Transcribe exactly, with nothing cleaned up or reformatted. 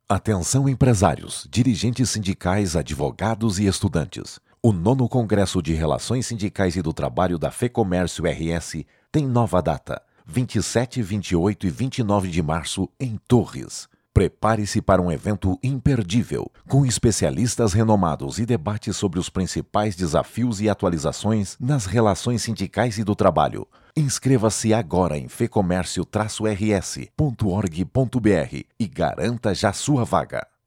Atenção empresários, dirigentes sindicais, advogados e estudantes. O nono Congresso de Relações Sindicais e do Trabalho da FEComércio R S tem nova data, vinte e sete, vinte e oito e vinte e nove de março, em Torres. Prepare-se para um evento imperdível, com especialistas renomados e debates sobre os principais desafios e atualizações nas relações sindicais e do trabalho. Inscreva-se agora em fecomércio R S ponto org ponto br e garanta já sua vaga.